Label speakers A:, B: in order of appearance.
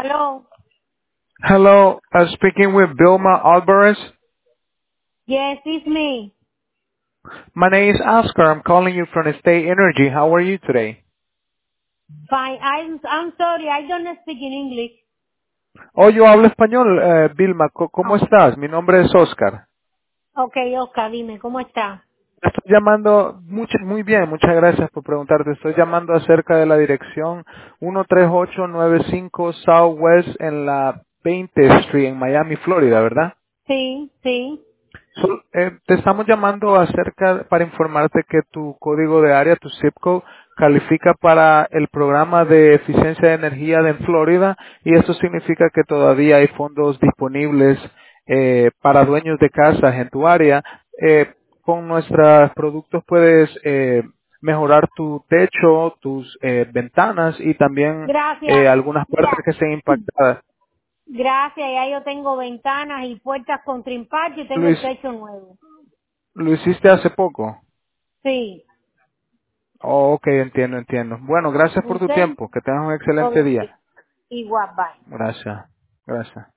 A: Hello.
B: Hello, speaking with Vilma Alvarez.
A: Yes, it's me.
B: My name is Oscar. I'm calling you from State Energy. How are you today?
A: Fine. I'm sorry. I don't speak in English.
B: Oh, yo hablo español, Vilma. ¿Cómo
A: Oh.
B: estás? Mi nombre es Oscar.
A: Okay, Oscar, dime, ¿cómo está?
B: Estoy llamando, muy bien, muchas gracias por preguntarte. Estoy llamando acerca de la dirección 13895 Southwest en la 20 Street en Miami, Florida, ¿verdad?
A: Sí, sí.
B: Te estamos llamando para informarte que tu código de área, tu zip code, califica para el programa de eficiencia de energía de en Florida y eso significa que todavía hay fondos disponibles para dueños de casas en tu área. Con nuestros productos puedes mejorar tu techo, tus ventanas y también
A: Gracias.
B: algunas puertas que estén impactadas.
A: Gracias. Ya yo tengo ventanas y puertas con trimpar y tengo el
B: Luis,
A: techo nuevo.
B: lo hiciste hace poco.
A: Sí.
B: Oh, ok, entiendo. Bueno, gracias por tu
A: ¿Usted?
B: tiempo. Que tengas un excelente
A: Ok.
B: día.
A: Igual, bye.
B: Gracias. Gracias.